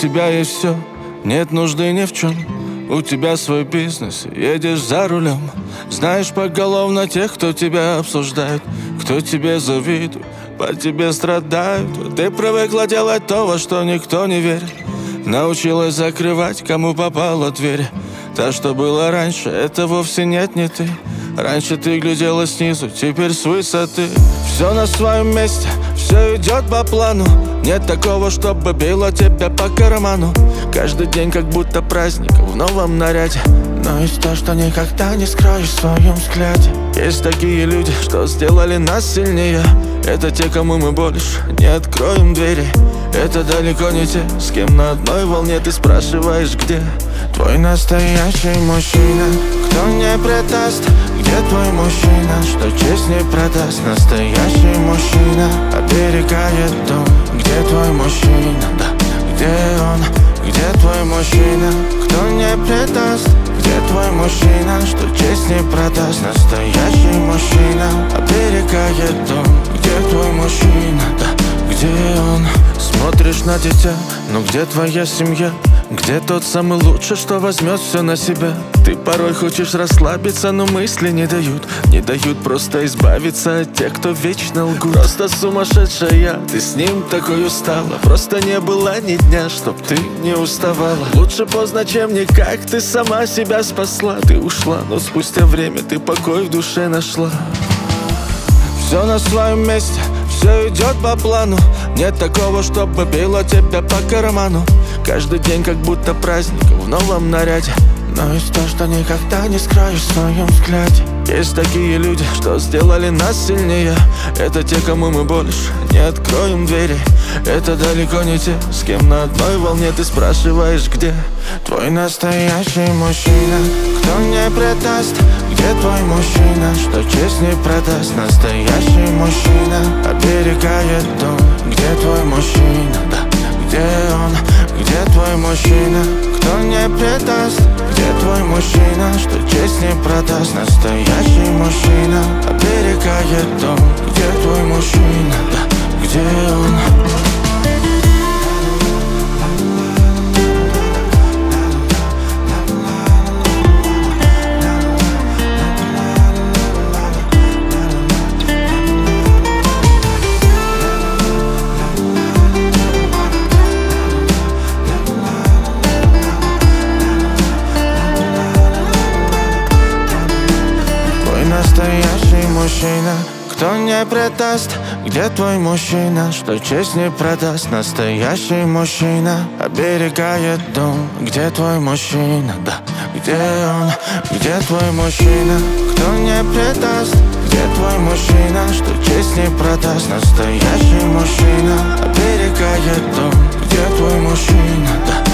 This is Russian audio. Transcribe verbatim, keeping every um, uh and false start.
тебя есть все, нет нужды ни в чем. У тебя свой бизнес, едешь за рулем. Знаешь поголовно тех, кто тебя обсуждает, кто тебе завидует, по тебе страдают. Ты привыкла делать то, во что никто не верит. Научилась закрывать, кому попало дверь. Та, что было раньше, это вовсе нет, не ты. Раньше ты глядела снизу, теперь с высоты. Все на своем месте, все идет по плану. Нет такого, чтобы било тебя по карману. Каждый день как будто праздник в новом наряде. Но есть то, что никогда не скроешь в своем взгляде. Есть такие люди, что сделали нас сильнее. Это те, кому мы больше не откроем двери. Это далеко не те, с кем на одной волне. Ты спрашиваешь, где твой настоящий мужчина? Кто не предаст? Где твой мужчина, что честь не продаст? Настоящий мужчина оберегает дом. Где твой мужчина? Да, где он? Где твой мужчина? Кто не предаст? Где твой мужчина, что честь не продаст? Настоящий мужчина оберегает дом. Где твой мужчина? Да, где он? Смотришь на дитя, но где твоя семья? Где тот самый лучший, что возьмет все на себя? Ты порой хочешь расслабиться, но мысли не дают. Не дают просто избавиться от тех, кто вечно лгут. Просто сумасшедшая, ты с ним такой устала. Просто не было ни дня, чтоб ты не уставала. Лучше поздно, чем никак, ты сама себя спасла. Ты ушла, но спустя время ты покой в душе нашла. Все на своем месте, все идет по плану. Нет такого, чтобы било тебя по карману. Каждый день как будто праздник в новом наряде. Но есть то, что никогда не скроешь в своем взгляде. Есть такие люди, что сделали нас сильнее. Это те, кому мы больше не откроем двери. Это далеко не те, с кем на одной волне. Ты спрашиваешь, где твой настоящий мужчина? Кто не предаст? Где твой мужчина, что честь не продаст? Настоящий мужчина оберегает дом. Где твой мужчина? Да, где он? Где твой мужчина? Кто не предаст? Где твой мужчина, что честь не продаст? Настоящий мужчина оберегает дом. Где твой мужчина? Да, где он? Настоящий мужчина, кто не предаст? Где твой мужчина, что честь не продаст? Настоящий мужчина оберегает дом. Где твой мужчина, да, где он? Где твой мужчина, кто не предаст? Где твой мужчина, что честь не продаст? Настоящий мужчина оберегает дом. Где твой мужчина, да,